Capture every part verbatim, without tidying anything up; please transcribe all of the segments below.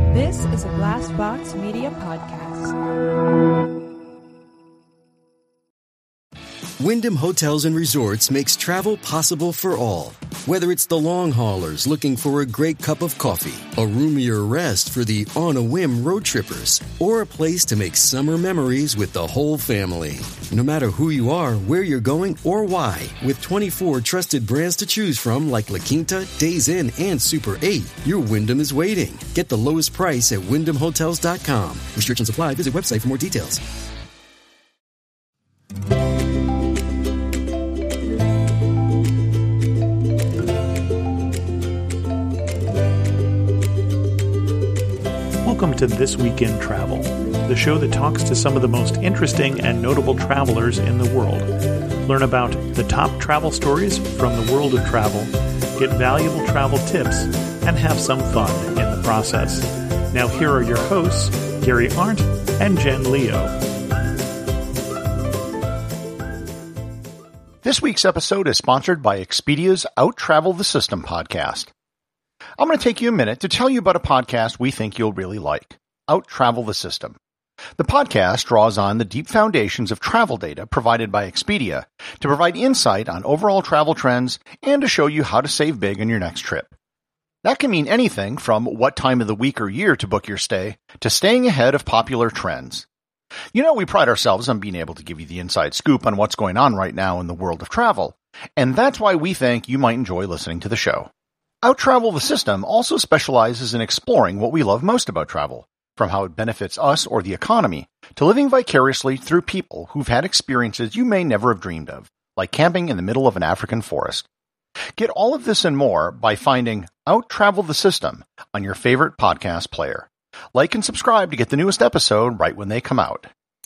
This is a Glassbox Media podcast. Wyndham Hotels and Resorts makes travel possible for all. Whether it's the long haulers looking for a great cup of coffee, a roomier rest for the on-a-whim road trippers, or a place to make summer memories with the whole family. No matter who you are, where you're going, or why, with twenty-four trusted brands to choose from like La Quinta, Days Inn, and Super eight, your Wyndham is waiting. Get the lowest price at wyndham hotels dot com. Restrictions apply. Visit website for more details. Welcome to This Week in Travel, the show that talks to some of the most interesting and notable travelers in the world. Learn about the top travel stories from the world of travel, get valuable travel tips, and have some fun in the process. Now here are your hosts, Gary Arndt and Jen Leo. This week's episode is sponsored by Expedia's Out Travel the System podcast. I'm going to take you a minute to tell you about a podcast we think you'll really like, Out Travel the System. The podcast draws on the deep foundations of travel data provided by Expedia to provide insight on overall travel trends and to show you how to save big on your next trip. That can mean anything from what time of the week or year to book your stay to staying ahead of popular trends. You know, we pride ourselves on being able to give you the inside scoop on what's going on right now in the world of travel, and that's why we think you might enjoy listening to the show. Out Travel the System also specializes in exploring what we love most about travel, from how it benefits us or the economy, to living vicariously through people who've had experiences you may never have dreamed of, like camping in the middle of an African forest. Get all of this and more by finding Out Travel the System on your favorite podcast player. Like and subscribe to get the newest episode right when they come out.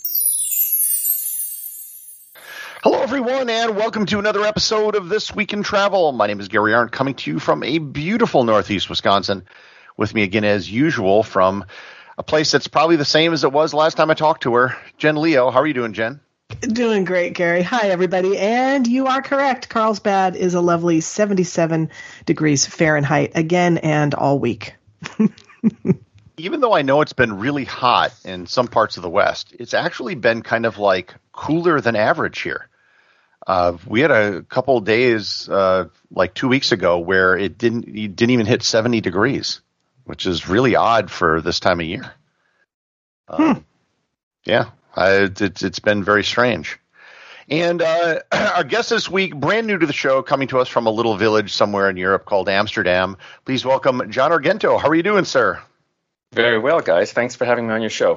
Hello, everyone, and welcome to another episode of This Week in Travel. My name is Gary Arndt, coming to you from a beautiful Northeast Wisconsin. With me again, as usual, from a place that's probably the same as it was last time I talked to her, Jen Leo. How are you doing, Jen? Doing great, Gary. Hi, everybody. And you are correct. Carlsbad is a lovely seventy-seven degrees Fahrenheit again and all week. Even though I know it's been really hot in some parts of the West, it's actually been kind of like cooler than average here. Uh, we had a couple of days, uh, like two weeks ago, where it didn't it didn't even hit seventy degrees, which is really odd for this time of year. Um, hmm. Yeah, I, it's it's been very strange. And uh, our guest this week, brand new to the show, coming to us from a little village somewhere in Europe called Amsterdam. Please welcome John Argento. How are you doing, sir? Very well, guys. Thanks for having me on your show.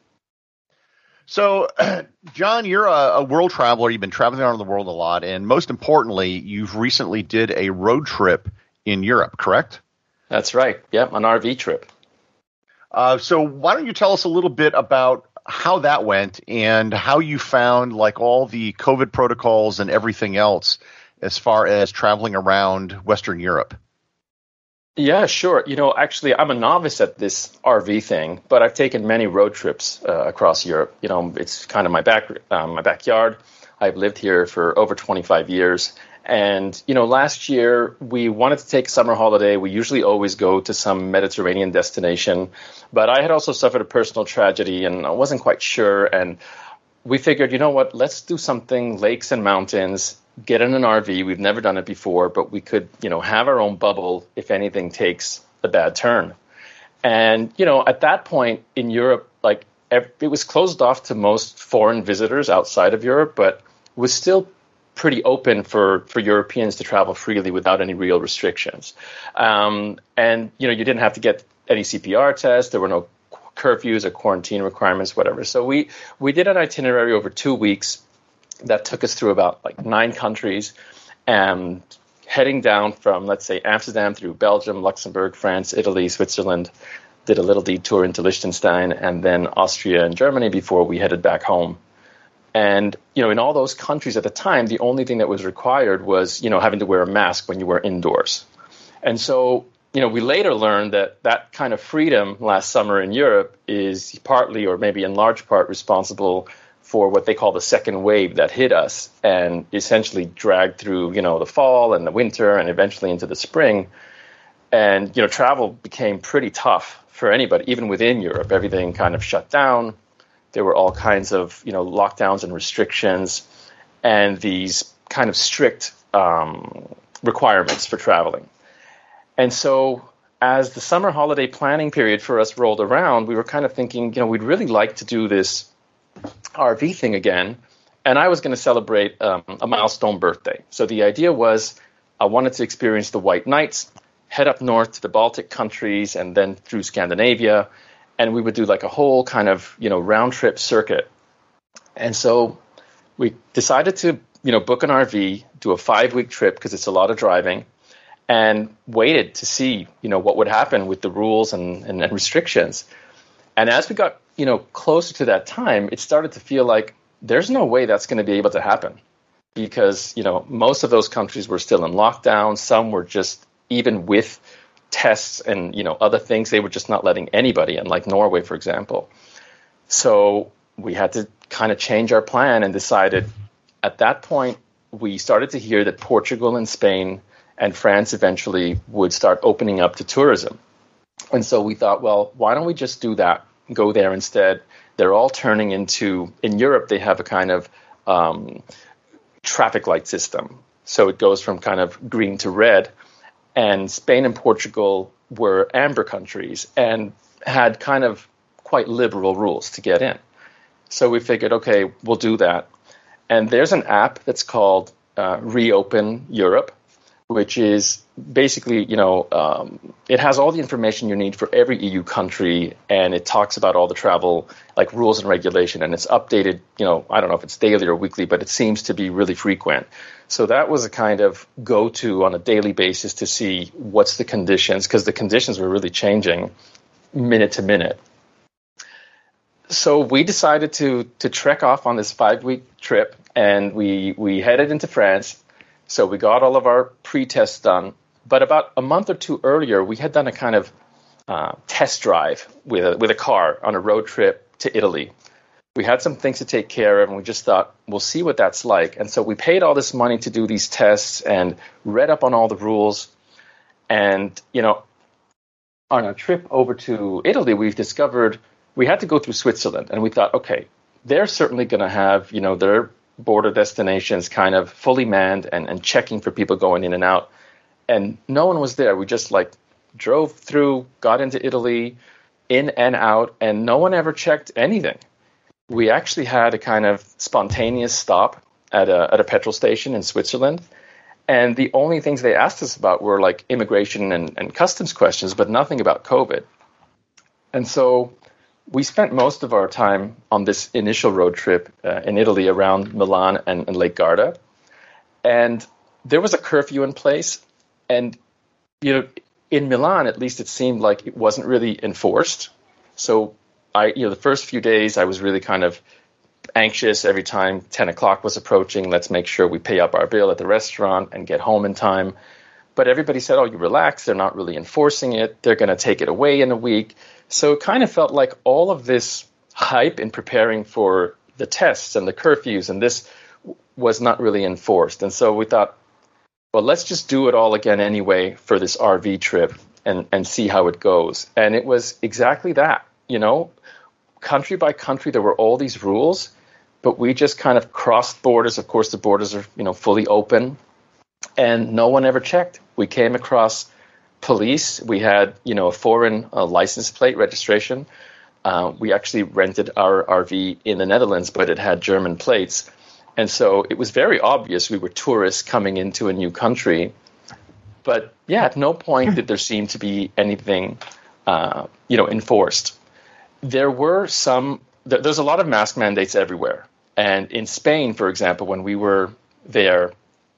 So, John, you're a, a world traveler. You've been traveling around the world a lot. And most importantly, you've recently did a road trip in Europe, correct? That's right. Yep, an R V trip. Uh, so why don't you tell us a little bit about how that went and how you found like all the COVID protocols and everything else as far as traveling around Western Europe? Yeah, sure. You know, actually, I'm a novice at this R V thing, but I've taken many road trips uh, across Europe. You know, it's kind of my back, um, my backyard. I've lived here for over twenty-five years. And, you know, last year we wanted to take a summer holiday. We usually always go to some Mediterranean destination. But I had also suffered a personal tragedy and I wasn't quite sure. And we figured, you know what, let's do something lakes and mountains. Get in an R V. We've never done it before, but we could, you know, have our own bubble if anything takes a bad turn. And, you know, at that point in Europe, like it was closed off to most foreign visitors outside of Europe, but was still pretty open for, for Europeans to travel freely without any real restrictions. Um, and, you know, you didn't have to get any C P R tests. There were no curfews or quarantine requirements, whatever. So we, we did an itinerary over two weeks. That took us through about like nine countries and heading down from, let's say, Amsterdam through Belgium, Luxembourg, France, Italy, Switzerland, did a little detour into Liechtenstein and then Austria and Germany before we headed back home. And, you know, in all those countries at the time, the only thing that was required was, you know, having to wear a mask when you were indoors. And so, you know, we later learned that that kind of freedom last summer in Europe is partly or maybe in large part responsible for what they call the second wave that hit us and essentially dragged through, you know, the fall and the winter and eventually into the spring. And, you know, travel became pretty tough for anybody, even within Europe. Everything kind of shut down. There were all kinds of, you know, lockdowns and restrictions and these kind of strict um, requirements for traveling. And so as the summer holiday planning period for us rolled around, we were kind of thinking, you know, we'd really like to do this R V thing again. And I was going to celebrate um, a milestone birthday. So the idea was I wanted to experience the White Nights, head up north to the Baltic countries and then through Scandinavia. And we would do like a whole kind of, you know, round trip circuit. And so we decided to, you know, book an R V, do a five week trip because it's a lot of driving, and waited to see, you know, what would happen with the rules and, and, and restrictions. And as we got, you know, closer to that time, it started to feel like there's no way that's going to be able to happen because, you know, most of those countries were still in lockdown. Some were just, even with tests and, you know, other things, they were just not letting anybody in, like Norway, for example. So we had to kind of change our plan and decided at that point, we started to hear that Portugal and Spain and France eventually would start opening up to tourism. And so we thought, well, why don't we just do that, go there instead? They're all turning into, in Europe, they have a kind of um, traffic light system. So it goes from kind of green to red. And Spain and Portugal were amber countries and had kind of quite liberal rules to get in. So we figured, okay, we'll do that. And there's an app that's called uh, Reopen Europe, which is basically, you know, um, it has all the information you need for every E U country, and it talks about all the travel, like rules and regulation, and it's updated, you know, I don't know if it's daily or weekly, but it seems to be really frequent. So that was a kind of go-to on a daily basis to see what's the conditions, because the conditions were really changing minute to minute. So we decided to to trek off on this five-week trip, and we we headed into France. So we got all of our pre-tests done. But about a month or two earlier, we had done a kind of uh, test drive with a, with a car on a road trip to Italy. We had some things to take care of, and we just thought, we'll see what that's like. And so we paid all this money to do these tests and read up on all the rules. And, you know, on our trip over to Italy, we've discovered we had to go through Switzerland. And we thought, okay, they're certainly going to have, you know, their border destinations kind of fully manned and, and checking for people going in and out. And no one was there. We just like drove through, got into Italy, in and out, and no one ever checked anything. We actually had a kind of spontaneous stop at a at a petrol station in Switzerland. And the only things they asked us about were like immigration and, and customs questions, but nothing about COVID. And so we spent most of our time on this initial road trip uh, in Italy around Milan and, and Lake Garda. And there was a curfew in place. And, you know, in Milan, at least it seemed like it wasn't really enforced. So I, you know, the first few days I was really kind of anxious every time ten o'clock was approaching. Let's make sure we pay up our bill at the restaurant and get home in time. But everybody said, oh, you relax. They're not really enforcing it. They're going to take it away in a week. So it kind of felt like all of this hype in preparing for the tests and the curfews and this was not really enforced. And so we thought, well, let's just do it all again anyway for this R V trip and, and see how it goes. And it was exactly that, you know, country by country, there were all these rules, but we just kind of crossed borders. Of course, the borders are, you know, fully open and no one ever checked. We came across police. We had, you know, a foreign uh, license plate registration. Uh, we actually rented our R V in the Netherlands, but it had German plates. And so it was very obvious we were tourists coming into a new country. But yeah, at no point did there seem to be anything, uh, you know, enforced. There were some, th- there's a lot of mask mandates everywhere. And in Spain, for example, when we were there,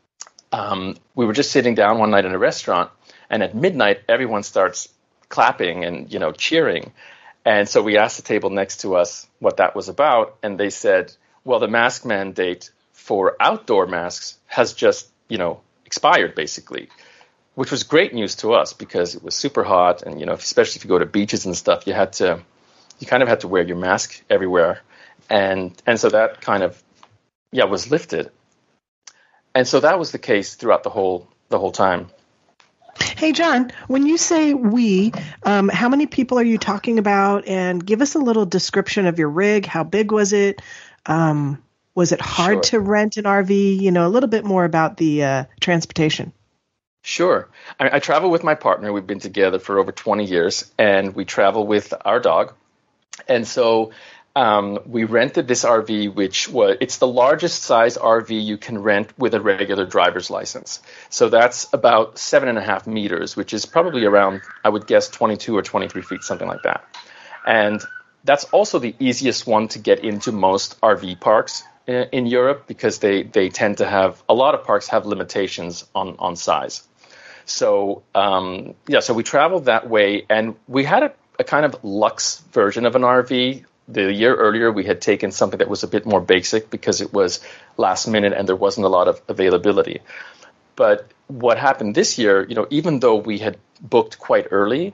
um, we were just sitting down one night in a restaurant. And at midnight, everyone starts clapping and, you know, cheering. And so we asked the table next to us what that was about. And they said, well, the mask mandate for outdoor masks has just, you know, expired, basically, which was great news to us because it was super hot. And, you know, especially if you go to beaches and stuff, you had to, you kind of had to wear your mask everywhere. And, and so that kind of, yeah, was lifted. And so that was the case throughout the whole, the whole time. Hey, John, when you say we, um, how many people are you talking about? And give us a little description of your rig. How big was it? Um, was it hard Sure. to rent an R V? You know, a little bit more about the uh, transportation. Sure. I, I travel with my partner. We've been together for over twenty years, and we travel with our dog. And so um, we rented this R V, which was it's the largest size R V you can rent with a regular driver's license. So that's about seven and a half meters, which is probably around, I would guess, twenty-two or twenty-three feet, something like that. And that's also the easiest one to get into most R V parks in, in Europe, because they, they tend to have, a lot of parks have limitations on, on size. So, um, yeah, so we traveled that way, and we had a, a kind of luxe version of an R V. The year earlier, we had taken something that was a bit more basic because it was last minute and there wasn't a lot of availability. But what happened this year, you know, even though we had booked quite early,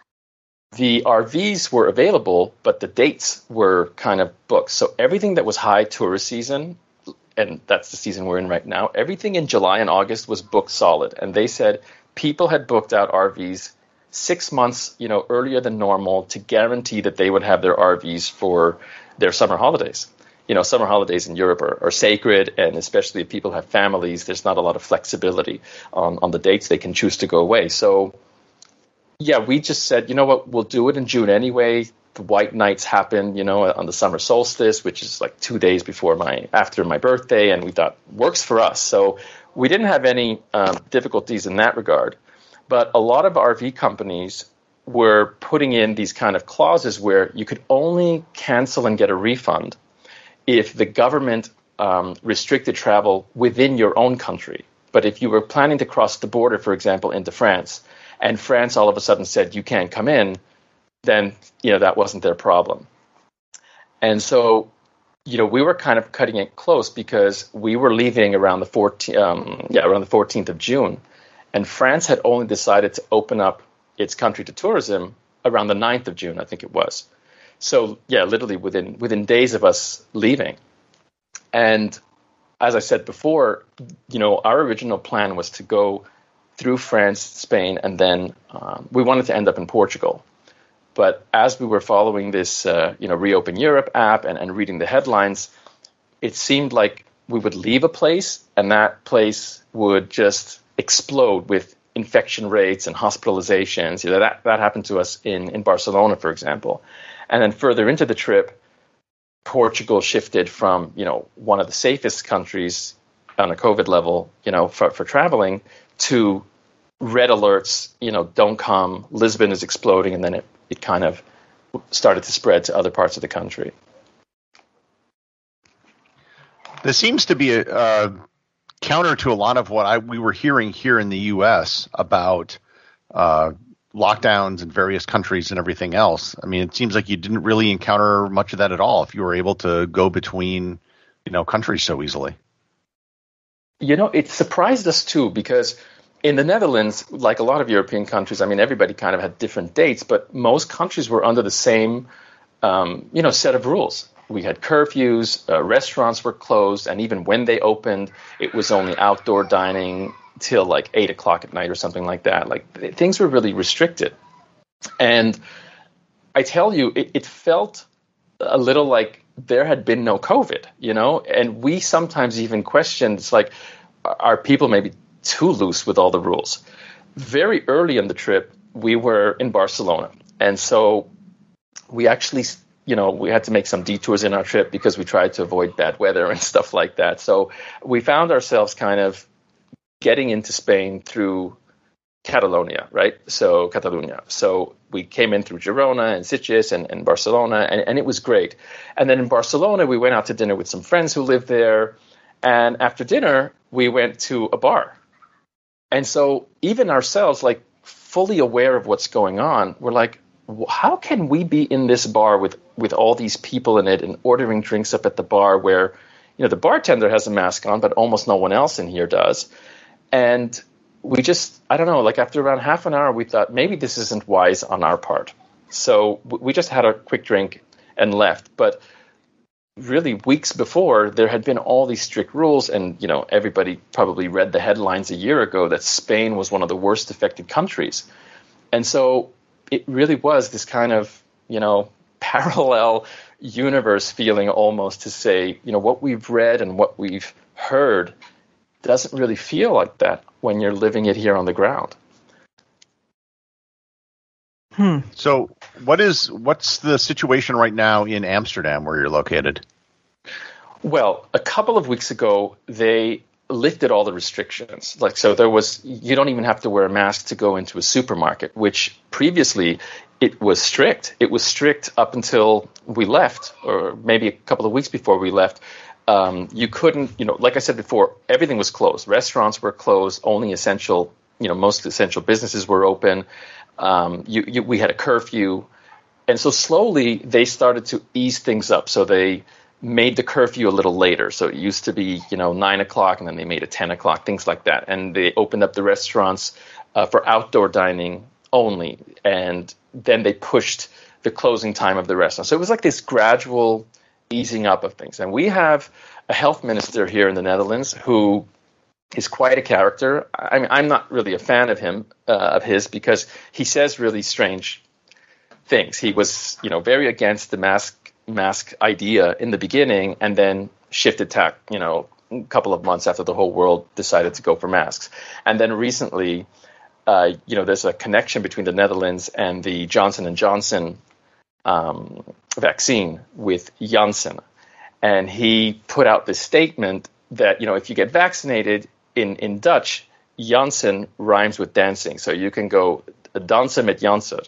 the R Vs were available, but the dates were kind of booked. So everything that was high tourist season, and that's the season we're in right now, everything in July and August was booked solid. And they said people had booked out R Vs six months, you know, earlier than normal to guarantee that they would have their R Vs for their summer holidays. You know, summer holidays in Europe are, are sacred, and especially if people have families, there's not a lot of flexibility on, on the dates they can choose to go away. So, yeah, we just said, you know what, we'll do it in June anyway. The white nights happen, you know, on the summer solstice, which is like two days before my, after my birthday, and we thought, works for us. So we didn't have any um, difficulties in that regard. But a lot of R V companies were putting in these kind of clauses where you could only cancel and get a refund if the government um, restricted travel within your own country. But if you were planning to cross the border, for example, into France, and France all of a sudden said you can't come in, then, you know, that wasn't their problem. And so, you know, we were kind of cutting it close because we were leaving around the fourteenth, um, yeah, around the fourteenth of June. And France had only decided to open up its country to tourism around the ninth of June, I think it was. So, yeah, literally within within days of us leaving. And as I said before, you know, our original plan was to go through France, Spain, and then um, we wanted to end up in Portugal. But as we were following this, uh, you know, Reopen Europe app and, and reading the headlines, it seemed like we would leave a place and that place would just explode with infection rates and hospitalizations. You know, that, that happened to us in, in Barcelona, for example. And then further into the trip, Portugal shifted from, you know, one of the safest countries on a COVID level, you know, for, for traveling to red alerts, you know, don't come, Lisbon is exploding, and then it, it kind of started to spread to other parts of the country. There seems to be a uh, counter to a lot of what I, we were hearing here in the U S about uh, lockdowns in various countries and everything else. I mean, it seems like you didn't really encounter much of that at all if you were able to go between, you know, countries so easily. You know, it surprised us too, because in the Netherlands, like a lot of European countries, I mean, everybody kind of had different dates, but most countries were under the same, um, you know, set of rules. We had curfews, uh, restaurants were closed, and even when they opened, it was only outdoor dining till like eight o'clock at night or something like that. Like th- things were really restricted. And I tell you, it, it felt a little like there had been no COVID, you know, and we sometimes even questioned, it's like, are people maybe too loose with all the rules? Very early in the trip, we were in Barcelona. And so we actually, you know, we had to make some detours in our trip because we tried to avoid bad weather and stuff like that. So we found ourselves kind of getting into Spain through Catalonia, right? So Catalonia. So we came in through Girona and Sitges and, and Barcelona, and, and it was great. And then in Barcelona, we went out to dinner with some friends who lived there. And after dinner, we went to a bar. And so even ourselves, like fully aware of what's going on, we're like, how can we be in this bar with, with all these people in it and ordering drinks up at the bar where, you know, the bartender has a mask on, but almost no one else in here does. And we just, I don't know, like after around half an hour, we thought maybe this isn't wise on our part. So we just had a quick drink and left. But really weeks before, there had been all these strict rules, and you know everybody probably read the headlines a year ago that Spain was one of the worst affected countries. And so it really was this kind of, you know, parallel universe feeling almost to say, you know, what we've read and what we've heard doesn't really feel like that when you're living it here on the ground. Hmm. So what is what's the situation right now in Amsterdam where you're located? Well, a couple of weeks ago, they lifted all the restrictions. Like, so there was, you don't even have to wear a mask to go into a supermarket, which previously it was strict. It was strict up until we left, or maybe a couple of weeks before we left. Um, you couldn't, you know, like I said before, everything was closed. Restaurants were closed. Only essential, you know, most essential businesses were open. Um, you, you, we had a curfew. And so slowly they started to ease things up. So they made the curfew a little later. So it used to be, you know, nine o'clock, and then they made it ten o'clock, things like that. And they opened up the restaurants uh, for outdoor dining only. And then they pushed the closing time of the restaurant. So it was like this gradual easing up of things. And we have a health minister here in the Netherlands who is quite a character. I mean, I'm not really a fan of him, uh, of his, because he says really strange things. He was, you know, very against the mask mask idea in the beginning, and then shifted tack, you know, a couple of months after the whole world decided to go for masks. And then recently, uh, you know, there's a connection between the Netherlands and the Johnson and Johnson um, vaccine with Janssen. And he put out this statement that, you know, if you get vaccinated in, in Dutch, Janssen rhymes with dancing. So you can go dansen met Janssen.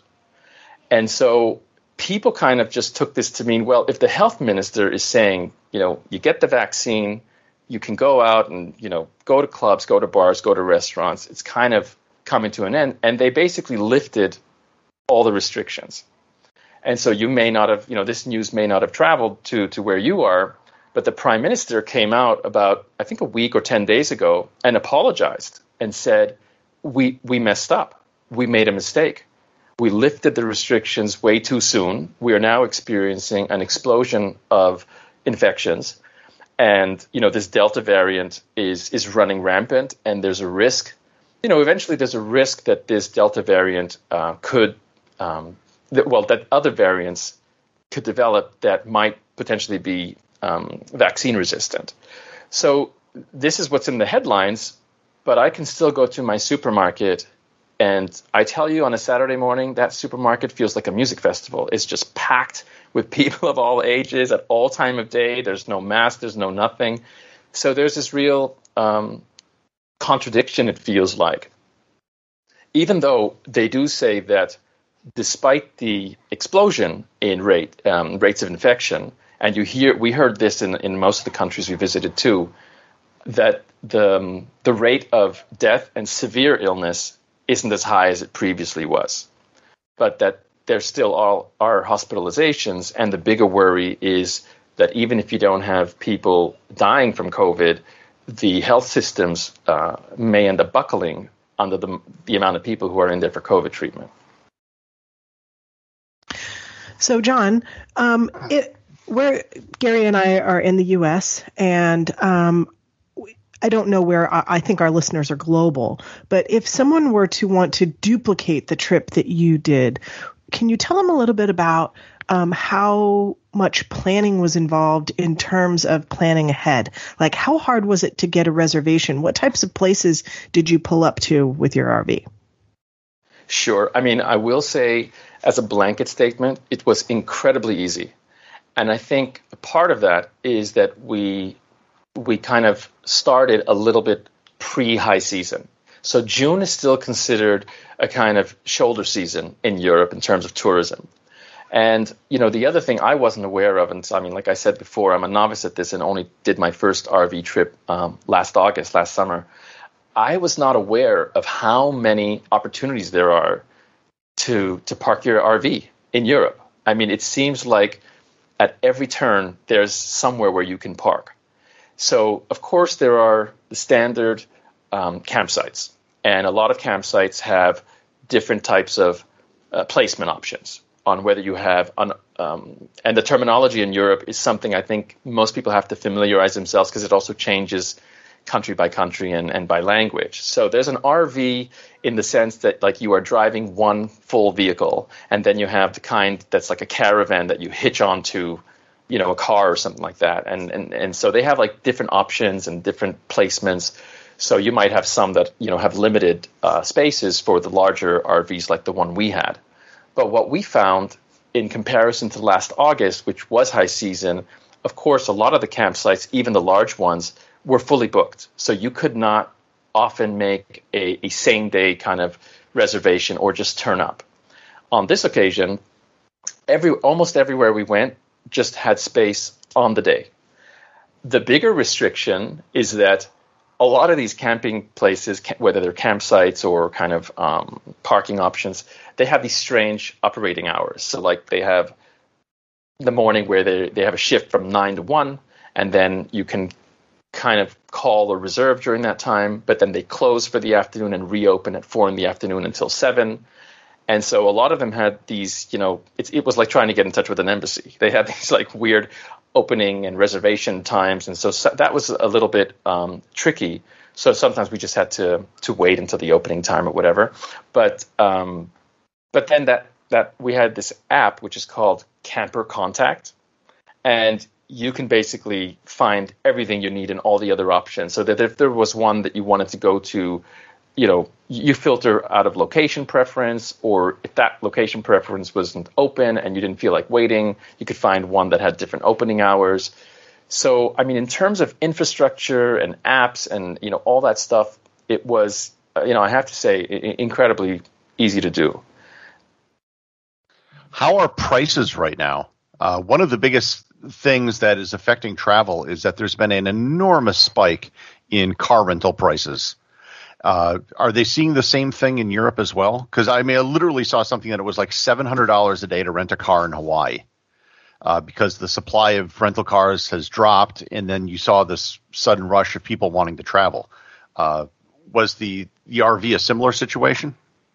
And so people kind of just took this to mean, well, if the health minister is saying, you know, you get the vaccine, you can go out and, you know, go to clubs, go to bars, go to restaurants, it's kind of coming to an end. And they basically lifted all the restrictions. And so you may not have, you know, this news may not have traveled to, to where you are, but the prime minister came out about, I think, a week or ten days ago and apologized and said, we we messed up. We made a mistake. We lifted the restrictions way too soon. We are now experiencing an explosion of infections. And, you know, this Delta variant is is running rampant, and there's a risk, you know, eventually there's a risk that this Delta variant uh, could, um, that, well, that other variants could develop that might potentially be um, vaccine resistant. So this is what's in the headlines, but I can still go to my supermarket. And I tell you, on a Saturday morning, that supermarket feels like a music festival. It's just packed with people of all ages at all time of day. There's no mask. There's no nothing. So there's this real um, contradiction, it feels like. Even though they do say that despite the explosion in rate um, rates of infection, and you hear, we heard this in, in most of the countries we visited too, that the um, the rate of death and severe illness isn't as high as it previously was, but that there still all are hospitalizations. And the bigger worry is that even if you don't have people dying from COVID, the health systems uh, may end up buckling under the, the amount of people who are in there for COVID treatment. So, John, um, it, we're, Gary and I are in the U S, and um, I don't know where, I think our listeners are global, but if someone were to want to duplicate the trip that you did, can you tell them a little bit about um, how much planning was involved in terms of planning ahead? Like, how hard was it to get a reservation? What types of places did you pull up to with your R V? Sure. I mean, I will say, as a blanket statement, it was incredibly easy. And I think part of that is that we we kind of started a little bit pre-high season. So June is still considered a kind of shoulder season in Europe in terms of tourism. And, you know, the other thing I wasn't aware of, and I mean, like I said before, I'm a novice at this and only did my first R V trip um, last August, last summer. I was not aware of how many opportunities there are to to park your R V in Europe. I mean, it seems like at every turn, there's somewhere where you can park. So, of course, there are the standard um, campsites, and a lot of campsites have different types of uh, placement options on whether you have on um, and the terminology in Europe is something I think most people have to familiarize themselves because it also changes country by country and, and by language. So there's an R V in the sense that like you are driving one full vehicle, and then you have the kind that's like a caravan that you hitch onto, you know, a car or something like that. And and and so they have like different options and different placements. So you might have some that, you know, have limited uh, spaces for the larger R Vs like the one we had. But what we found in comparison to last August, which was high season, of course, a lot of the campsites, even the large ones, were fully booked. So you could not often make a, a same day kind of reservation or just turn up. On this occasion, every almost everywhere we went just had space on the day. The bigger restriction is that a lot of these camping places, whether they're campsites or kind of um, parking options, they have these strange operating hours. So like they have the morning where they, they have a shift from nine to one, and then you can kind of call or reserve during that time, but then they close for the afternoon and reopen at four in the afternoon until seven. And so a lot of them had these, you know, it, it was like trying to get in touch with an embassy. They had these like weird opening and reservation times. And so, so that was a little bit um, tricky. So sometimes we just had to to wait until the opening time or whatever. But um, but then that, that we had this app, which is called Camper Contact. And you can basically find everything you need in all the other options. So that if there was one that you wanted to go to, you know, you filter out of location preference, or if that location preference wasn't open and you didn't feel like waiting, you could find one that had different opening hours. So, I mean, in terms of infrastructure and apps and, you know, all that stuff, it was, you know, I have to say, incredibly easy to do. How are prices right now? Uh, one of the biggest things that is affecting travel is that there's been an enormous spike in car rental prices. Uh, are they seeing the same thing in Europe as well? Because I mean, I literally saw something that it was like seven hundred dollars a day to rent a car in Hawaii uh, because the supply of rental cars has dropped, and then you saw this sudden rush of people wanting to travel. Uh, was the, the R V a similar situation?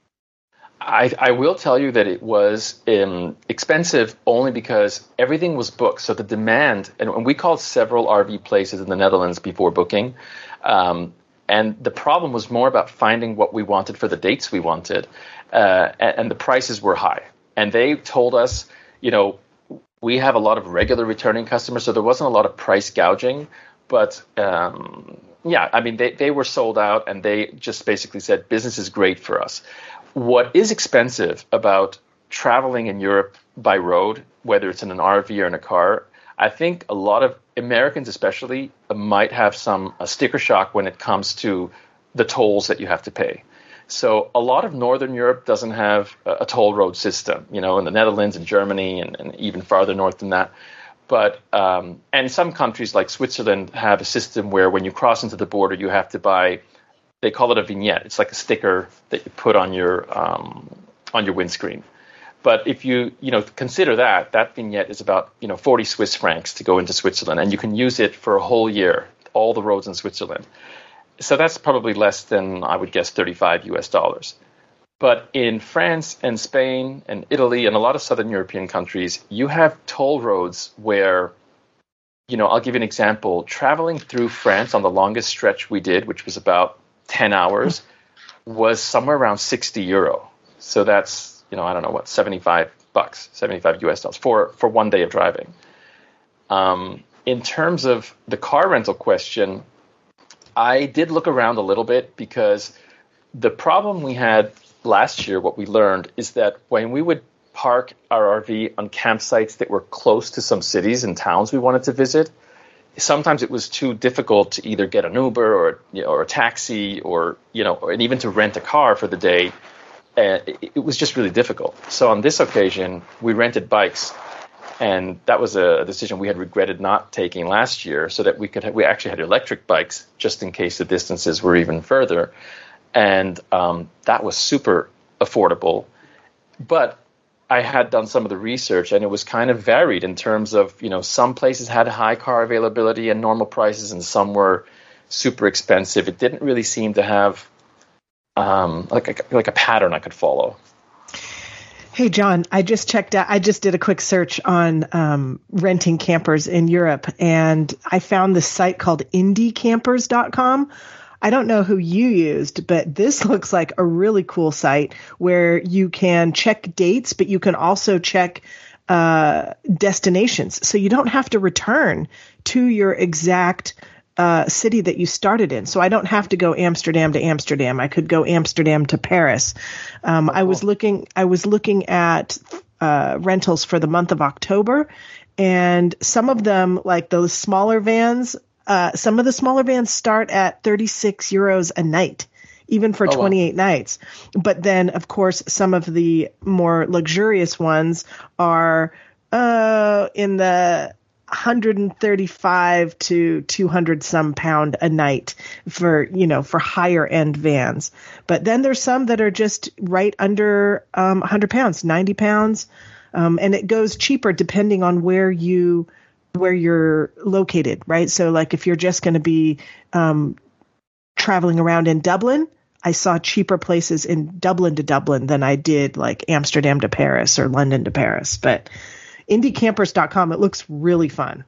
I, I will tell you that it was um, expensive only because everything was booked. So the demand, and we called several R V places in the Netherlands before booking, um, and the problem was more about finding what we wanted for the dates we wanted, uh, and, and the prices were high. And they told us, you know, we have a lot of regular returning customers, so there wasn't a lot of price gouging. But um, yeah, I mean, they, they were sold out, and they just basically said business is great for us. What is expensive about traveling in Europe by road, whether it's in an R V or in a car, I think a lot of Americans especially might have some a sticker shock when it comes to the tolls that you have to pay. So a lot of Northern Europe doesn't have a, a toll road system, you know, in the Netherlands and Germany and, and even farther north than that. But um, and some countries like Switzerland have a system where when you cross into the border, you have to buy, they call it a vignette. It's like a sticker that you put on your um, on your windscreen. But if you you know consider that that vignette is about you know forty Swiss francs to go into Switzerland, and you can use it for a whole year, all the roads in Switzerland. So that's probably less than, I would guess, thirty-five U S dollars. But in France and Spain and Italy and a lot of Southern European countries, you have toll roads where, you know, I'll give you an example. Traveling through France on the longest stretch we did, which was about ten hours, was somewhere around sixty euro. So that's, you know, I don't know what, seventy-five bucks, seventy-five U S dollars for, for one day of driving. Um, in terms of the car rental question, I did look around a little bit because the problem we had last year, what we learned is that when we would park our R V on campsites that were close to some cities and towns we wanted to visit, sometimes it was too difficult to either get an Uber or, you know, or a taxi or, you know, or, and even to rent a car for the day. Uh, it, it was just really difficult. So on this occasion, we rented bikes, and that was a decision we had regretted not taking last year, so that we could have, we actually had electric bikes just in case the distances were even further. And um, that was super affordable. But I had done some of the research, and it was kind of varied in terms of, you know, some places had high car availability and normal prices, and some were super expensive. It didn't really seem to have um, like a, like a pattern I could follow. Hey, John, I just checked out, I just did a quick search on um, renting campers in Europe, and I found this site called indie campers dot com. I don't know who you used, but this looks like a really cool site where you can check dates, but you can also check uh, destinations. So you don't have to return to your exact uh, city that you started in. So I don't have to go Amsterdam to Amsterdam. I could go Amsterdam to Paris. Um, I was looking, I was looking at uh, rentals for the month of October, and some of them, like those smaller vans, uh, some of the smaller vans start at thirty-six euros a night, even for oh, twenty-eight wow. nights. But then, of course, some of the more luxurious ones are uh, in the one hundred thirty-five to two hundred some pound a night for, you know, for higher end vans. But then there's some that are just right under um, one hundred pounds, ninety pounds. Um, and it goes cheaper depending on where you, where you're located, right? So like if you're just going to be um, traveling around in Dublin, I saw cheaper places in Dublin to Dublin than I did like Amsterdam to Paris or London to Paris. But indie campers dot com, it looks really fun.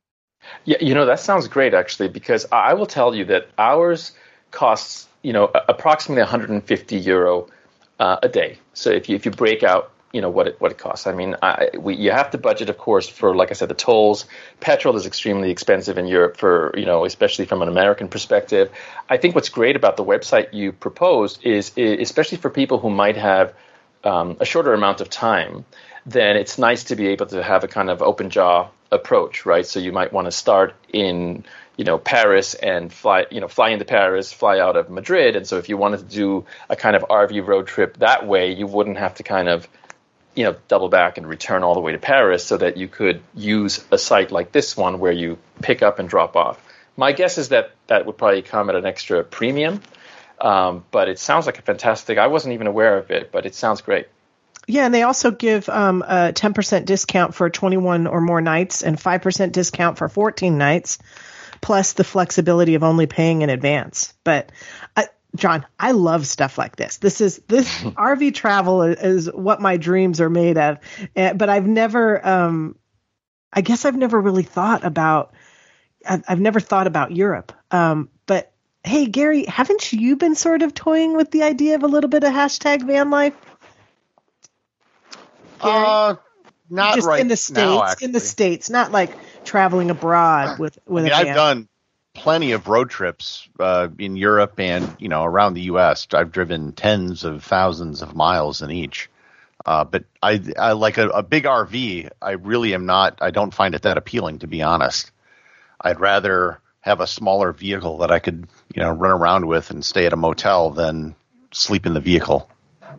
Yeah, you know, that sounds great, actually, because I will tell you that ours costs, you know, approximately one hundred fifty euro uh, a day. So if you if you break out, you know, what it what it costs. I mean, I, we, you have to budget, of course, for, like I said, the tolls. Petrol is extremely expensive in Europe for, you know, especially from an American perspective. I think what's great about the website you proposed is, is especially for people who might have um, a shorter amount of time, then it's nice to be able to have a kind of open jaw approach, right? So you might want to start in, you know, Paris and fly, you know, fly into Paris, fly out of Madrid. And so if you wanted to do a kind of R V road trip that way, you wouldn't have to kind of, you know, double back and return all the way to Paris, so that you could use a site like this one where you pick up and drop off. My guess is that that would probably come at an extra premium, um, but it sounds like a fantastic, I wasn't even aware of it, but it sounds great. Yeah, and they also give um, a ten percent discount for twenty-one or more nights and five percent discount for fourteen nights, plus the flexibility of only paying in advance. But, I, John, I love stuff like this. This is this R V travel is, is what my dreams are made of. Uh, but I've never, um, I guess I've never really thought about, I've, I've never thought about Europe. Um, but hey, Gary, haven't you been sort of toying with the idea of a little bit of hashtag van life? Gary? Uh, not Just right in the States, now, actually. in the States, not like traveling abroad with, with I mean, a van. I've done plenty of road trips uh, in Europe and, you know, around the U S. I've driven tens of thousands of miles in each. Uh, but I, I like a, a big R V. I really am not, I don't find it that appealing, to be honest. I'd rather have a smaller vehicle that I could, you know, run around with and stay at a motel than sleep in the vehicle.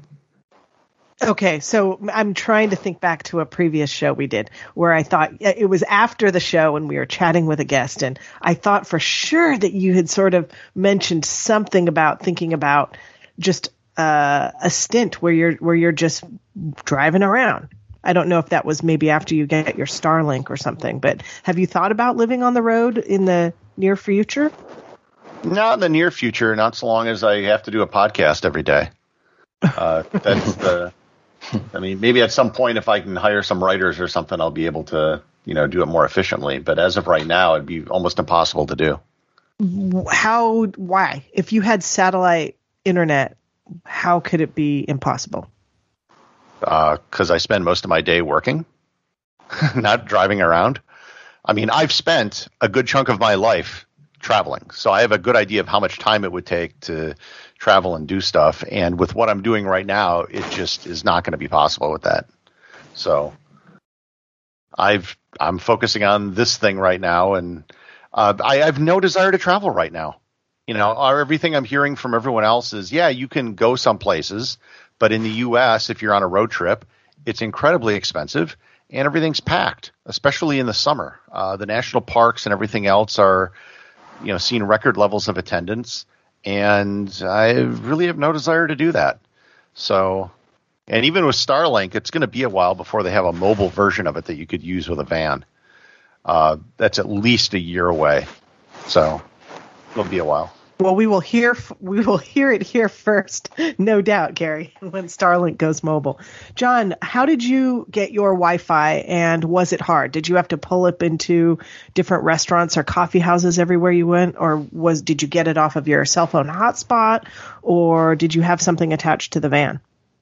Okay, so I'm trying to think back to a previous show we did where I thought it was after the show when we were chatting with a guest, and I thought for sure that you had sort of mentioned something about thinking about just uh, a stint where you're where you're just driving around. I don't know if that was maybe after you get your Starlink or something, but have you thought about living on the road in the near future? Not in the near future, not so long as I have to do a podcast every day. Uh, that's the. I mean, maybe at some point, if I can hire some writers or something, I'll be able to, you know, do it more efficiently. But as of right now, it'd be almost impossible to do. How? Why? If you had satellite internet, how could it be impossible? Because uh, I spend most of my day working, not driving around. I mean, I've spent a good chunk of my life traveling, so I have a good idea of how much time it would take to travel and do stuff. And with what I'm doing right now, it just is not going to be possible with that. So I've, I'm focusing on this thing right now, and uh, I have no desire to travel right now. You know, everything I'm hearing from everyone else is, yeah, you can go some places, but in the U S, if you're on a road trip, it's incredibly expensive and everything's packed, especially in the summer. Uh, the national parks and everything else are, you know, seeing record levels of attendance. And I really have no desire to do that. So, and even with Starlink, it's going to be a while before they have a mobile version of it that you could use with a van. Uh, that's at least a year away. So it'll be a while. Well, we will hear we will hear it here first, no doubt, Gary, when Starlink goes mobile. John, how did you get your Wi-Fi, and was it hard? Did you have to pull up into different restaurants or coffee houses everywhere you went, or was did you get it off of your cell phone hotspot, or did you have something attached to the van?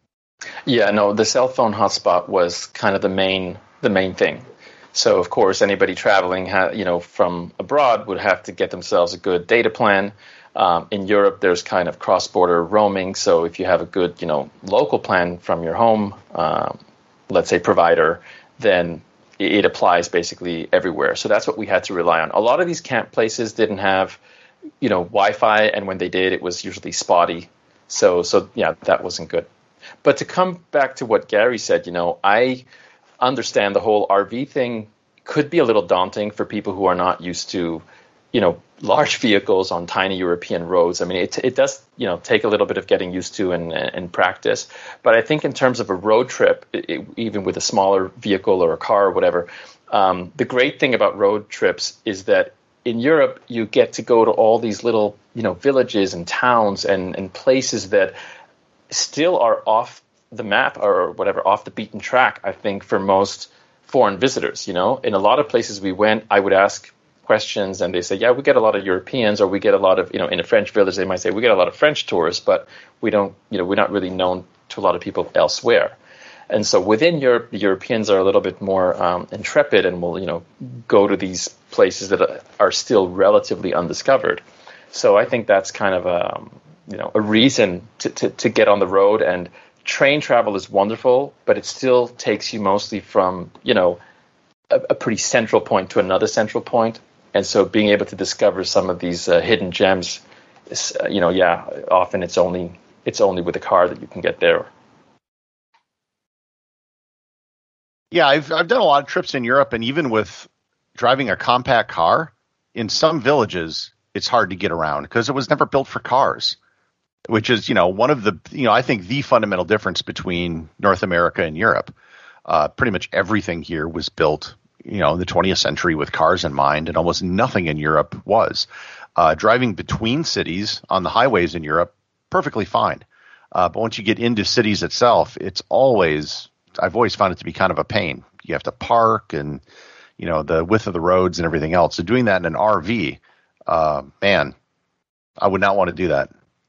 Yeah, no, the cell phone hotspot was kind of the main the main thing. So, of course, anybody traveling, ha- you know, from abroad would have to get themselves a good data plan. Um, in Europe, there's kind of cross-border roaming. So if you have a good, you know, local plan from your home, um, let's say provider, then it, it applies basically everywhere. So that's what we had to rely on. A lot of these camp places didn't have, you know, Wi-Fi, and when they did, it was usually spotty. So, so yeah, that wasn't good. But to come back to what Gary said, you know, I understand the whole R V thing could be a little daunting for people who are not used to, you know, large vehicles on tiny European roads. I mean, it it does, you know, take a little bit of getting used to and, and practice. But I think in terms of a road trip, it, even with a smaller vehicle or a car or whatever, um, the great thing about road trips is that in Europe, you get to go to all these little, you know, villages and towns and, and places that still are off the map or whatever, off the beaten track, I think, for most foreign visitors. You know, in a lot of places we went, I would ask questions and they say, yeah, we get a lot of Europeans, or we get a lot of, you know, in a French village, they might say, we get a lot of French tourists, but we don't, you know, we're not really known to a lot of people elsewhere. And so within Europe, the Europeans are a little bit more um, intrepid and will, you know, go to these places that are still relatively undiscovered. So I think that's kind of a, you know, a reason to, to, to get on the road. And train travel is wonderful, but it still takes you mostly from, you know, a, a pretty central point to another central point. And so being able to discover some of these uh, hidden gems, is, uh, you know, yeah, often it's only it's only with a car that you can get there. Yeah, I've I've done a lot of trips in Europe, and even with driving a compact car, in some villages, it's hard to get around because it was never built for cars, which is, you know, one of the, you know, I think the fundamental difference between North America and Europe. Uh, pretty much everything here was built, you know, in the twentieth century with cars in mind, and almost nothing in Europe was. Uh, driving between cities on the highways in Europe, perfectly fine. Uh, but once you get into cities itself, it's always, I've always found it to be kind of a pain. You have to park and, you know, the width of the roads and everything else. So doing that in an R V, uh, man, I would not want to do that.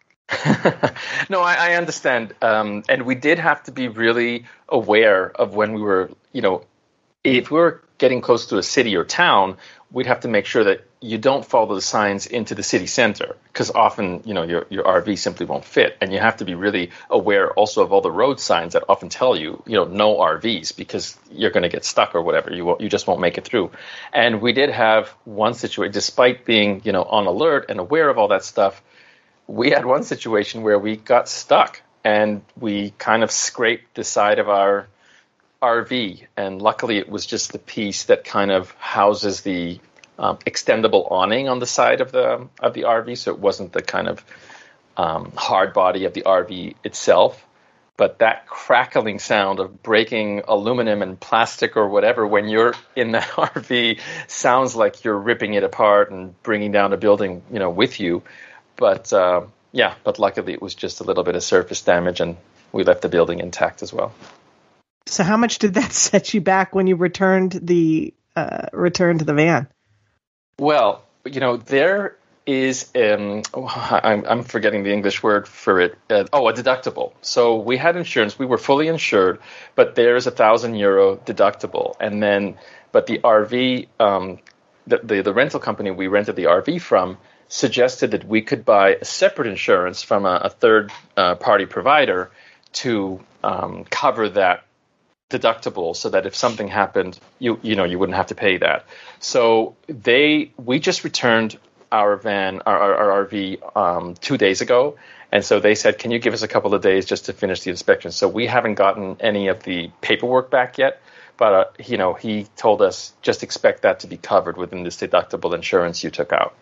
No, I, I understand. Um, and we did have to be really aware of when we were, you know, if we were getting close to a city or town, we'd have to make sure that you don't follow the signs into the city center, because often, you know, your, your R V simply won't fit. And you have to be really aware also of all the road signs that often tell you, you know, no R Vs, because you're going to get stuck or whatever. You won't, you just won't make it through. And we did have one situation, despite being, you know, on alert and aware of all that stuff, we had one situation where we got stuck and we kind of scraped the side of our R V. And luckily it was just the piece that kind of houses the um, extendable awning on the side of the of the R V. So it wasn't the kind of um, hard body of the R V itself. But that crackling sound of breaking aluminum and plastic or whatever when you're in that R V sounds like you're ripping it apart and bringing down a building, you know, with you. But uh, yeah, but luckily it was just a little bit of surface damage, and we left the building intact as well. So how much did that set you back when you returned the uh, returned to the van? Well, you know, there is um, oh, I'm, I'm forgetting the English word for it. Uh, oh, a deductible. So we had insurance; we were fully insured, but there's a thousand euro deductible, and then but the R V, um, the, the the rental company we rented the R V from, suggested that we could buy a separate insurance from a, a third uh, party provider to um, cover that deductible, so that if something happened, you you know you wouldn't have to pay that. So they we just returned our van, our, our, our R V um, two days ago, and so they said, can you give us a couple of days just to finish the inspection? So we haven't gotten any of the paperwork back yet, but uh, you know he told us just expect that to be covered within this deductible insurance you took out.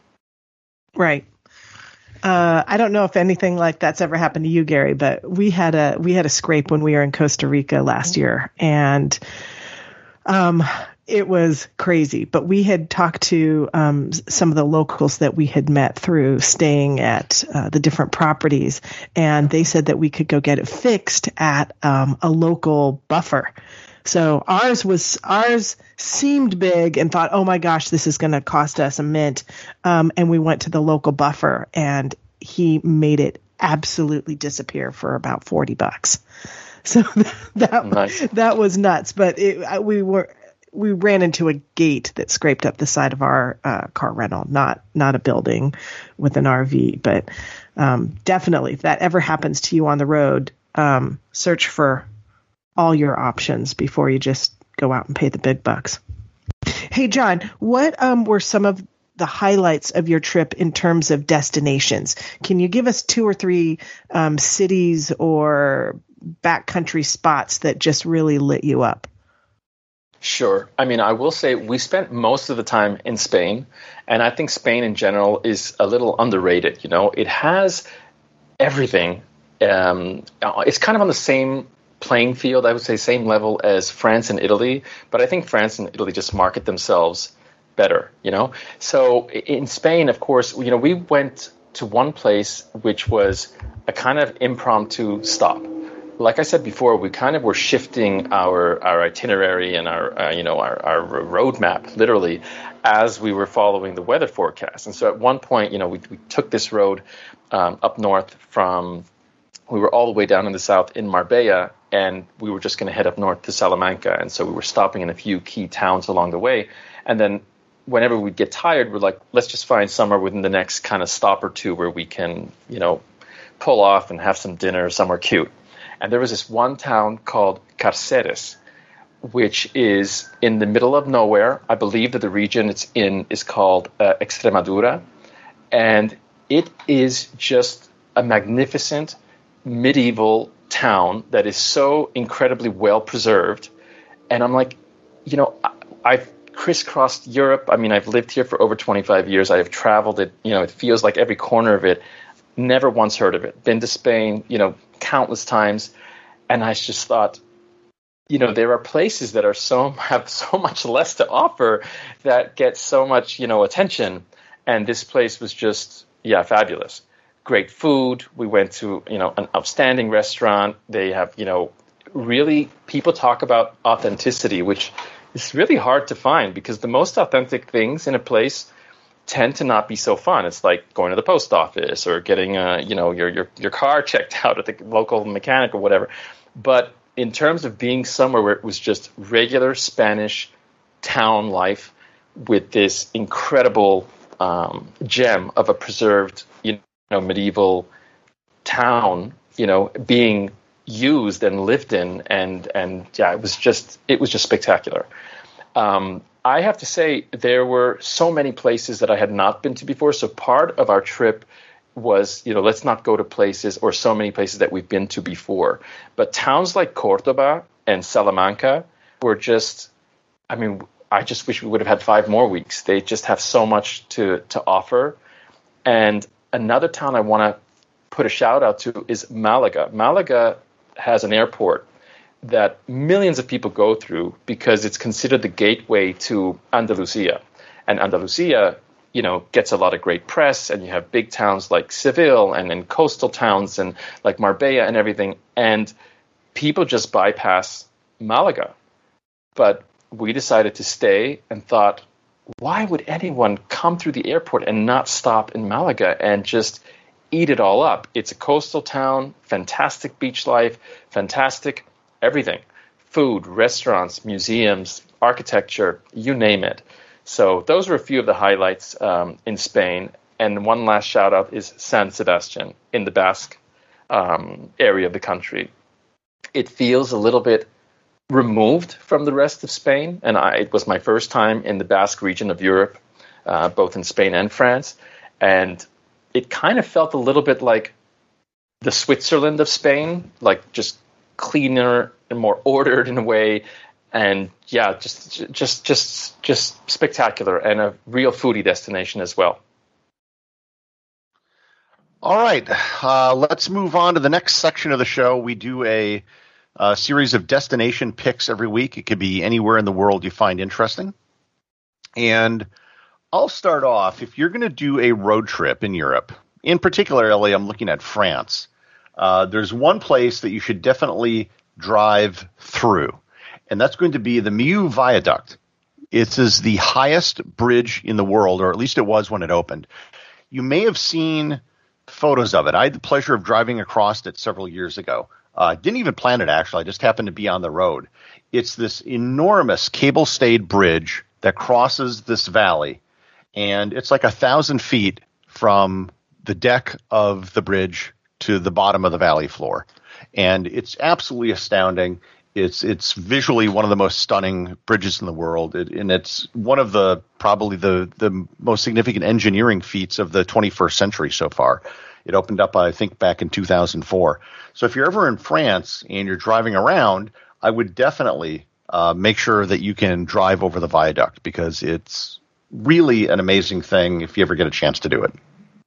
Right. Uh, I don't know if anything like that's ever happened to you, Gary, but we had a we had a scrape when we were in Costa Rica last year, and um, it was crazy. But we had talked to um, some of the locals that we had met through staying at uh, the different properties, and they said that we could go get it fixed at um, a local buffer. So ours was ours seemed big and thought, oh my gosh, this is going to cost us a mint. Um, and we went to the local buffer, and he made it absolutely disappear for about forty bucks. So that nice. that was nuts. But it, we were we ran into a gate that scraped up the side of our uh, car rental, not not a building with an R V. But um, definitely, if that ever happens to you on the road, um, search for all your options before you just go out and pay the big bucks. Hey, John, what um, were some of the highlights of your trip in terms of destinations? Can you give us two or three um, cities or backcountry spots that just really lit you up? Sure. I mean, I will say we spent most of the time in Spain, and I think Spain in general is a little underrated. You know, it has everything. Um, it's kind of on the same playing field, I would say, same level as France and Italy, but I think France and Italy just market themselves better, you know? So in Spain, of course, you know, we went to one place which was a kind of impromptu stop. Like I said before, we kind of were shifting our, our itinerary and our, uh, you know, our, our roadmap, literally, as we were following the weather forecast. And so at one point, you know, we, we took this road um, up north from, we were all the way down in the south in Marbella, and we were just going to head up north to Salamanca. And so we were stopping in a few key towns along the way. And then whenever we'd get tired, we're like, let's just find somewhere within the next kind of stop or two where we can, you know, pull off and have some dinner somewhere cute. And there was this one town called Carceres, which is in the middle of nowhere. I believe that the region it's in is called uh, Extremadura. And it is just a magnificent medieval town that is so incredibly well preserved. And I'm like, you know, I've crisscrossed Europe. I mean, I've lived here for over twenty-five years. I have traveled it, you know, it feels like every corner of it. Never once heard of it. Been to Spain, you know, countless times. And I just thought, you know, there are places that are so have so much less to offer that get so much, you know, attention. And this place was just, yeah, fabulous. Great food. We went to, you know, an outstanding restaurant. They have, you know, really, people talk about authenticity, which is really hard to find because the most authentic things in a place tend to not be so fun. It's like going to the post office or getting, uh, you know, your, your, your car checked out at the local mechanic or whatever. But in terms of being somewhere where it was just regular Spanish town life with this incredible um, gem of a preserved, you know, know, medieval town, you know, being used and lived in, and and yeah, it was just it was just spectacular. Um, I have to say there were so many places that I had not been to before. So part of our trip was, you know, let's not go to places or so many places that we've been to before. But towns like Cordoba and Salamanca were just, I mean, I just wish we would have had five more weeks. They just have so much to to offer. And another town I want to put a shout out to is Malaga. Malaga has an airport that millions of people go through because it's considered the gateway to Andalusia. And Andalusia, you know, gets a lot of great press, and you have big towns like Seville and then coastal towns and like Marbella and everything. And people just bypass Malaga. But we decided to stay and thought, why would anyone come through the airport and not stop in Malaga and just eat it all up? It's a coastal town, fantastic beach life, fantastic everything. Food, restaurants, museums, architecture, you name it. So those were a few of the highlights um, in Spain. And one last shout out is San Sebastian in the Basque um, area of the country. It feels a little bit removed from the rest of Spain, and I, it was my first time in the Basque region of Europe, uh, both in Spain and France, and it kind of felt a little bit like the Switzerland of Spain, like just cleaner and more ordered in a way, and yeah, just just just just spectacular, and a real foodie destination as well. All right, uh, let's move on to the next section of the show. We do a a series of destination picks every week. It could be anywhere in the world you find interesting. And I'll start off. If you're going to do a road trip in Europe, in particularly I'm looking at France, uh, there's one place that you should definitely drive through, and that's going to be the Meaux Viaduct. It is the highest bridge in the world, or at least it was when it opened. You may have seen photos of it. I had the pleasure of driving across it several years ago. I uh, didn't even plan it, actually. I just happened to be on the road. It's this enormous cable-stayed bridge that crosses this valley, and it's like a thousand feet from the deck of the bridge to the bottom of the valley floor. And it's absolutely astounding. It's it's visually one of the most stunning bridges in the world, it, and it's one of the probably the, the most significant engineering feats of the twenty-first century so far. It opened up, I think, back in two thousand four. So if you're ever in France and you're driving around, I would definitely uh, make sure that you can drive over the viaduct, because it's really an amazing thing if you ever get a chance to do it.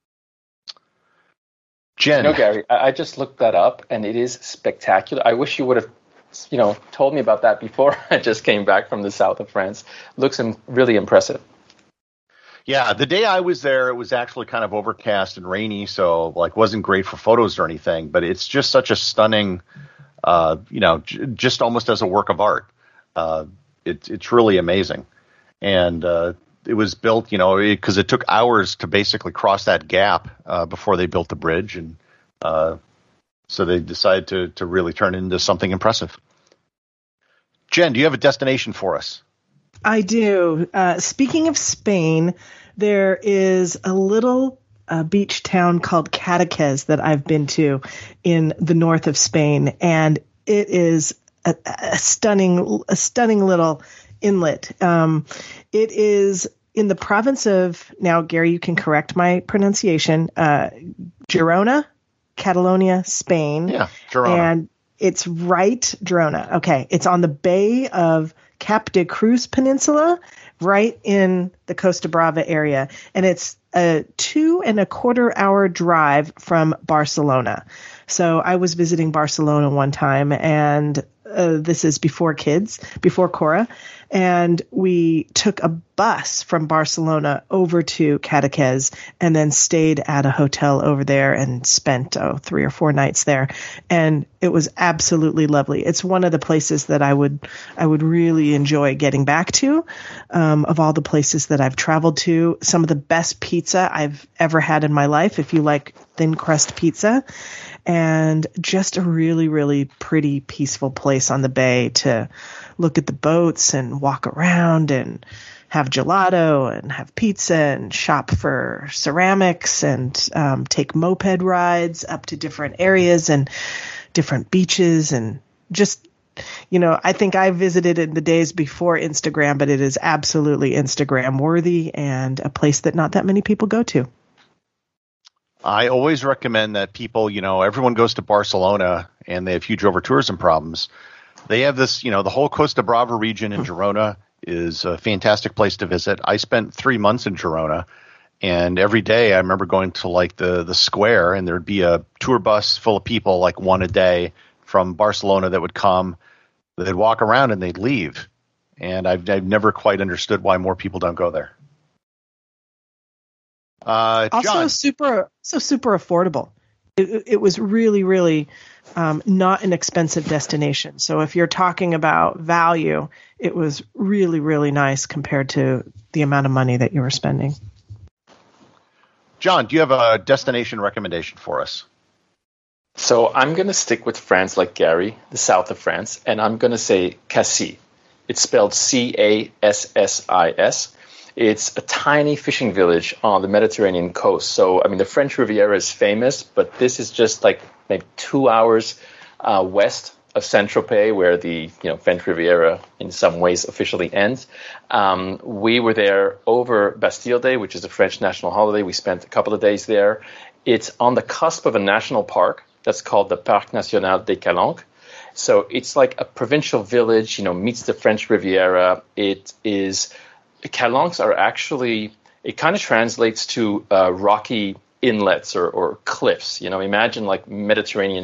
Jen. You know, Gary, I just looked that up, and it is spectacular. I wish you would have, you know, told me about that before I just came back from the south of France. Looks really impressive. Yeah, the day I was there, it was actually kind of overcast and rainy, so like wasn't great for photos or anything. But it's just such a stunning, uh, you know, j- just almost as a work of art. Uh, it's it's really amazing, and uh, it was built, you know, because it, it took hours to basically cross that gap uh, before they built the bridge, and uh, so they decided to to really turn it into something impressive. Jen, do you have a destination for us? I do. Uh, speaking of Spain, there is a little uh, beach town called Cadaqués that I've been to in the north of Spain, and it is a, a stunning, a stunning little inlet. Um, it is in the province of, now, Gary, you can correct my pronunciation, uh, Girona, Catalonia, Spain. Yeah, Girona. And it's right, Girona. Okay. It's on the Bay of Cap de Cruz Peninsula, right in the Costa Brava area. And it's a two and a quarter hour drive from Barcelona. So I was visiting Barcelona one time, and uh, this is before kids, before Cora. And we took a bus from Barcelona over to Cadaqués and then stayed at a hotel over there and spent oh, three or four nights there. And it was absolutely lovely. It's one of the places that I would I would really enjoy getting back to. Um, of all the places that I've traveled to, some of the best pizza I've ever had in my life, if you like thin crust pizza. And just a really, really pretty, peaceful place on the bay to look at the boats and walk around and have gelato and have pizza and shop for ceramics and um, take moped rides up to different areas and different beaches. And just, you know, I think I visited in the days before Instagram, but it is absolutely Instagram worthy and a place that not that many people go to. I always recommend that people, you know, everyone goes to Barcelona and they have huge over-tourism problems. They have this, you know, the whole Costa Brava region in Girona is a fantastic place to visit. I spent three months in Girona, and every day I remember going to like the, the square, and there'd be a tour bus full of people, like one a day from Barcelona that would come. They'd walk around and they'd leave. And I've, I've never quite understood why more people don't go there. Uh, also John. super, so super affordable. It, it was really, really um, not an expensive destination. So if you're talking about value, it was really, really nice compared to the amount of money that you were spending. John, do you have a destination recommendation for us? So I'm going to stick with France like Gary, the south of France, and I'm going to say Cassis. It's spelled C A S S I S. It's a tiny fishing village on the Mediterranean coast. So, I mean, the French Riviera is famous, but this is just like maybe two hours uh, west of Saint-Tropez, where the you know French Riviera in some ways officially ends. Um, we were there over Bastille Day, which is a French national holiday. We spent a couple of days there. It's on the cusp of a national park that's called the Parc National des Calanques. So it's like a provincial village, you know, meets the French Riviera. It is... Calanques are actually, it kind of translates to uh, rocky inlets or, or cliffs. You know, imagine like Mediterranean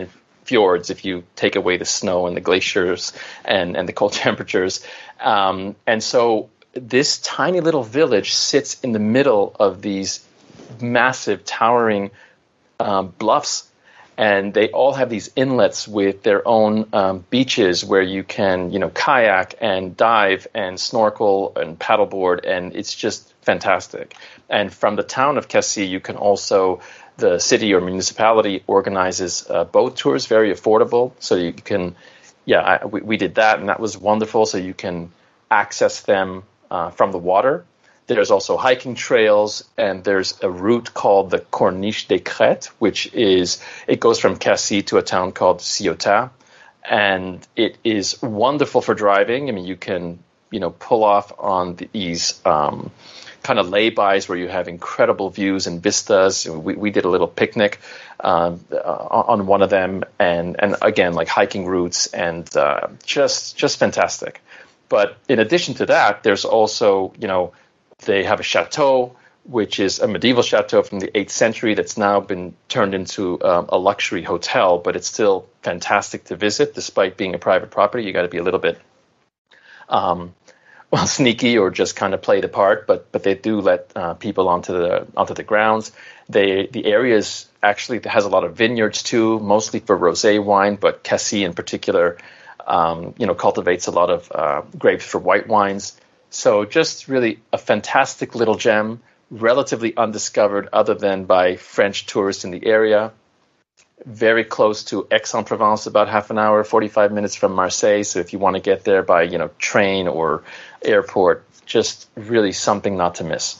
fjords if you take away the snow and the glaciers and, and the cold temperatures. Um, and so this tiny little village sits in the middle of these massive towering um, bluffs, and they all have these inlets with their own um, beaches where you can, you know, kayak and dive and snorkel and paddleboard, and it's just fantastic. And from the town of Cassis, you can also, the city or municipality organizes uh, boat tours, very affordable. So you can, yeah, I, we, we did that, and that was wonderful. So you can access them uh, from the water. There's also hiking trails, and there's a route called the Corniche des Crêtes, which is, it goes from Cassis to a town called Ciotat, and it is wonderful for driving. I mean, you can, you know, pull off on these um, kind of laybys where you have incredible views and vistas. We, we did a little picnic um, uh, on one of them, and, and again, like hiking routes, and uh, just just fantastic. But in addition to that, there's also, you know, they have a chateau, which is a medieval chateau from the eighth century that's now been turned into um, a luxury hotel, but it's still fantastic to visit despite being a private property. You got to be a little bit um, well sneaky or just kind of play the part, but but they do let uh, people onto the onto the grounds. They the area is actually has a lot of vineyards too, mostly for rosé wine, but Cassis in particular, um, you know, cultivates a lot of uh, grapes for white wines. So just really a fantastic little gem, relatively undiscovered other than by French tourists in the area. Very close to Aix-en-Provence, about half an hour, forty-five minutes from Marseille. So if you want to get there by, you know, train or airport, just really something not to miss.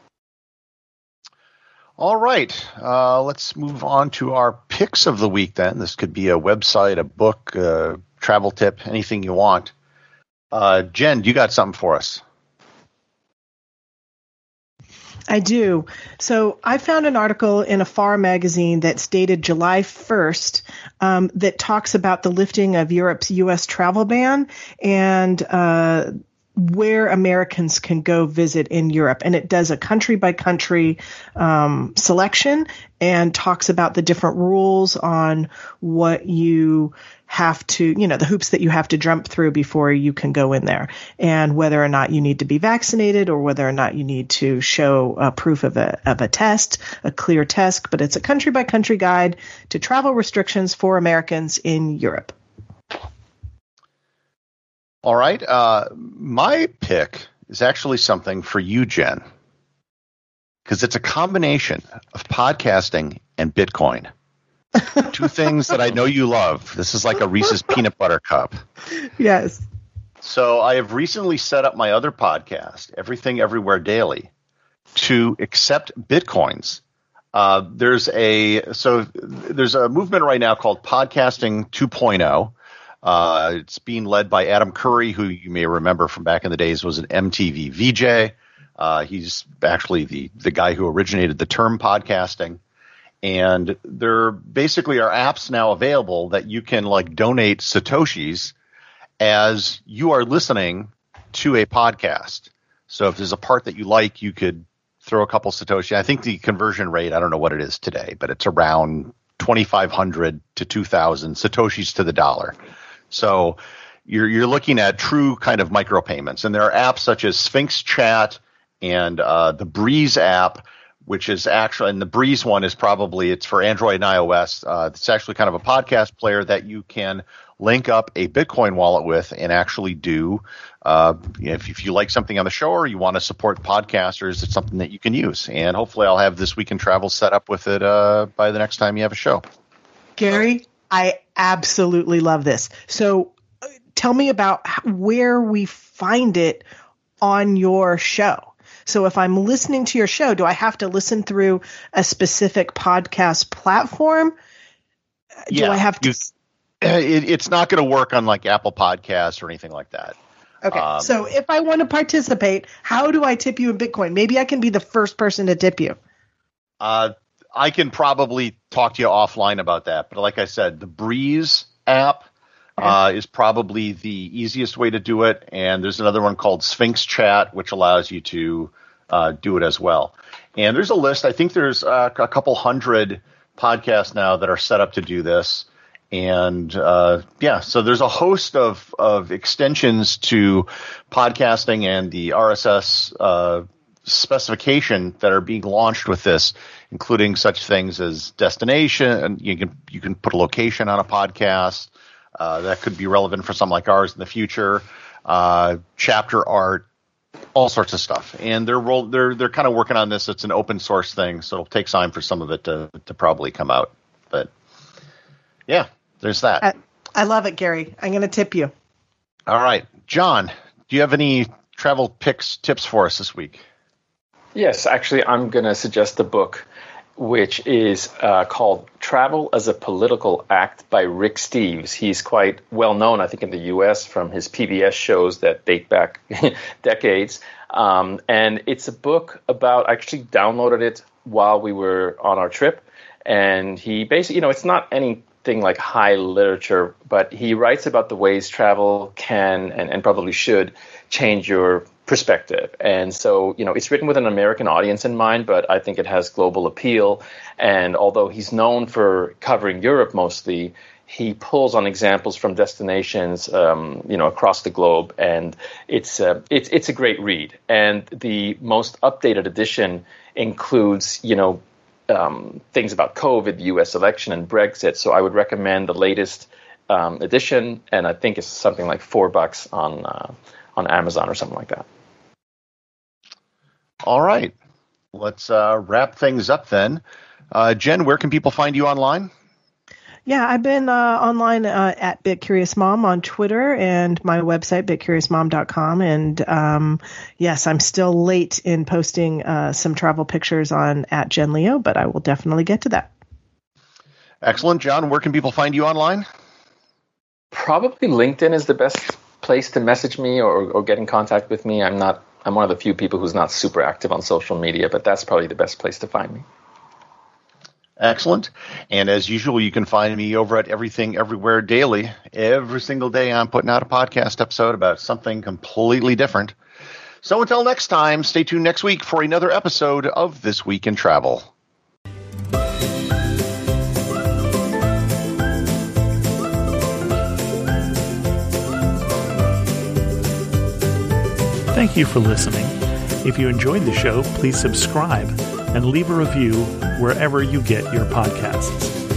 All right. Uh, let's move on to our picks of the week then. This could be a website, a book, a travel tip, anything you want. Uh, Jen, you got something for us? I do. So I found an article in a F A R magazine that's dated July first um, that talks about the lifting of Europe's U S travel ban and uh, where Americans can go visit in Europe. And it does a country by country um, selection and talks about the different rules on what you have to, you know, the hoops that you have to jump through before you can go in there, and whether or not you need to be vaccinated or whether or not you need to show uh, proof of a of a test, a clear test. But it's a country by country guide to travel restrictions for Americans in Europe. All right. Uh, my pick is actually something for you, Jen, because it's a combination of podcasting and Bitcoin. Two things that I know you love. This is like a Reese's peanut butter cup. Yes. So I have recently set up my other podcast, Everything Everywhere Daily, to accept Bitcoins. Uh, there's a so there's a movement right now called Podcasting two point oh. Uh, it's being led by Adam Curry, who you may remember from back in the days was an M T V V J. Uh, he's actually the the guy who originated the term podcasting. And there basically are apps now available that you can like donate Satoshis as you are listening to a podcast. So if there's a part that you like, you could throw a couple Satoshi. I think the conversion rate, I don't know what it is today, but it's around twenty-five hundred to two thousand Satoshis to the dollar. So you're you're looking at true kind of micropayments. And there are apps such as Sphinx Chat and uh, the Breeze app, which is actually, and the Breeze one is probably, it's for Android and iOS. Uh, it's actually kind of a podcast player that you can link up a Bitcoin wallet with and actually do, uh, if, if you like something on the show or you want to support podcasters, it's something that you can use. And hopefully I'll have This Week in Travel set up with it uh, by the next time you have a show. Gary, I absolutely love this. So uh, tell me about how, where we find it on your show. So if I'm listening to your show, do I have to listen through a specific podcast platform? Do yeah, I have to? You, it, it's not going to work on like Apple Podcasts or anything like that. Okay. Um, so if I want to participate, how do I tip you in Bitcoin? Maybe I can be the first person to tip you. Uh, I can probably talk to you offline about that. But like I said, the Breeze app Uh, is probably the easiest way to do it. And there's another one called Sphinx Chat, which allows you to uh, do it as well. And there's a list. I think there's uh, a couple hundred podcasts now that are set up to do this. And uh, yeah, so there's a host of, of extensions to podcasting and the R S S uh, specification that are being launched with this, including such things as destination, and you can you can put a location on a podcast uh, that could be relevant for something like ours in the future, uh, chapter art, all sorts of stuff. And they're roll, they're they're kind of working on this. It's an open source thing, so it'll take time for some of it to to probably come out. But yeah. There's that. I, I love it, Gary. I'm going to tip you. All right. John, do you have any travel picks, tips for us this week? Yes, actually, I'm going to suggest a book which is uh, called Travel as a Political Act by Rick Steves. He's quite well known, I think, in the U S from his P B S shows that date back decades. Um, and it's a book about, I actually downloaded it while we were on our trip. And he basically, you know, it's not any thing like high literature, but he writes about the ways travel can and, and probably should change your perspective. And so, you know, it's written with an American audience in mind, but I think it has global appeal. And although he's known for covering Europe mostly, he pulls on examples from destinations, um, you know, across the globe. And it's uh, it's it's a great read. And the most updated edition includes, you know, Um, things about COVID, the U S election, and Brexit. So I would recommend the latest um, edition, and I think it's something like four bucks on uh, on Amazon or something like that. All right, let's uh, wrap things up then. Uh, Jen, where can people find you online? Yeah, I've been uh, online uh, at Bit Curious Mom on Twitter and my website, bit curious mom dot com. And um, yes, I'm still late in posting uh, some travel pictures on at Jen Leo, but I will definitely get to that. Excellent. John, where can people find you online? Probably LinkedIn is the best place to message me or, or get in contact with me. I'm not. I'm one of the few people who's not super active on social media, but that's probably the best place to find me. Excellent. And as usual, you can find me over at Everything Everywhere Daily. Every single day I'm putting out a podcast episode about something completely different. So until next time, stay tuned next week for another episode of This Week in Travel. Thank you for listening. If you enjoyed the show, please subscribe and leave a review wherever you get your podcasts.